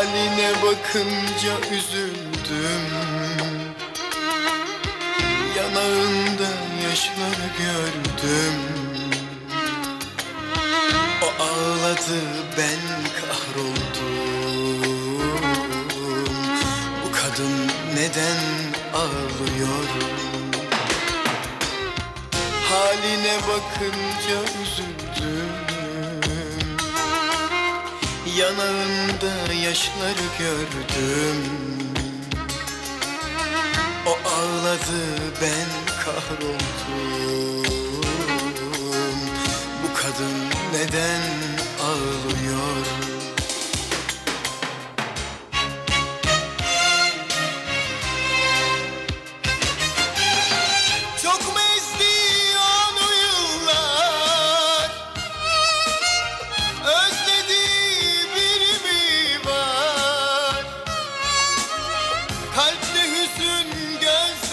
Haline bakınca üzüldüm, yanağında yaşları gördüm. O ağladı, ben kahroldum. Bu kadın neden ağlıyor? Haline bakınca üzüldüm, yanağında yaşları gördüm. O ağladı, ben kahroldum. Bu kadın neden ağlıyor? Çok mu ezdi onu yıllar? Özlediği biri mi var? Kalpte hüzün, gözde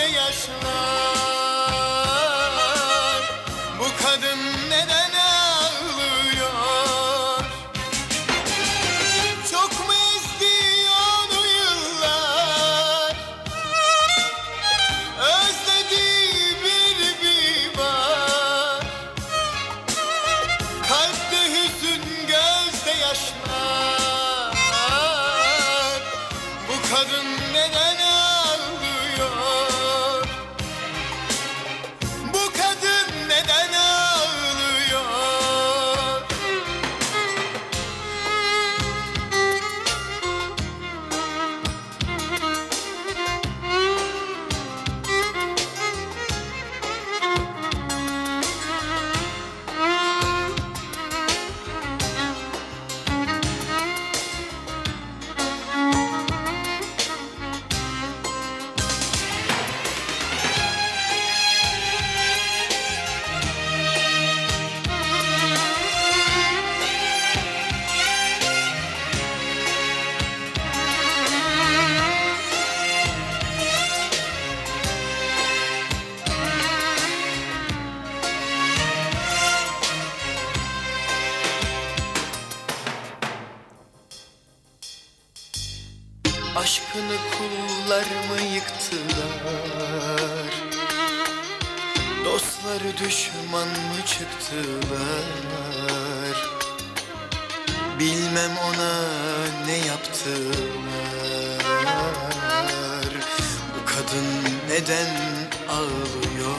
yaşlar. Bu kadın neden ağlıyor? Çok mu ezdi onu yıllar? Özlediği biri mi var? Kalpte hüzün, gözde yaşlar. Bu kadın neden ağlıyor? Bu kadın neden ağlıyor? Aşkını kullar mı yıktılar? Dostları düşman mı çıktılar? Bilmem ona ne yaptılar. Bu kadın neden ağlıyor?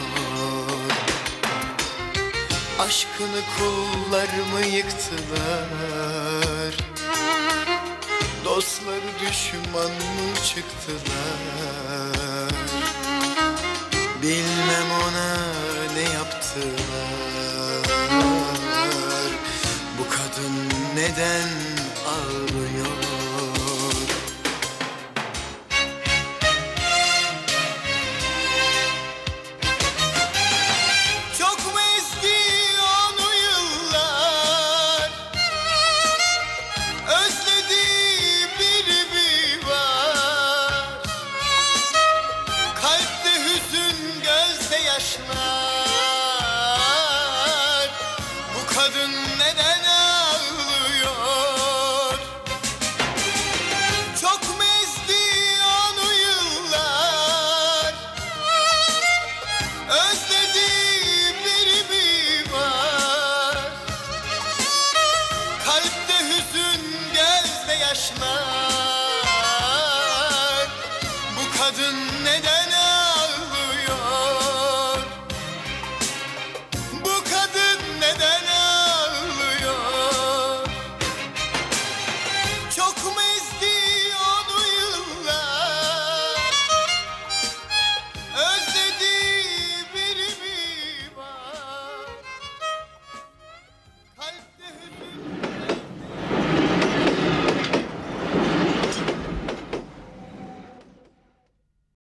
Aşkını kullar mı yıktılar? Dostları düşman mı çıktılar? Bilmem ona ne yaptılar. Bu kadın neden ağlıyor?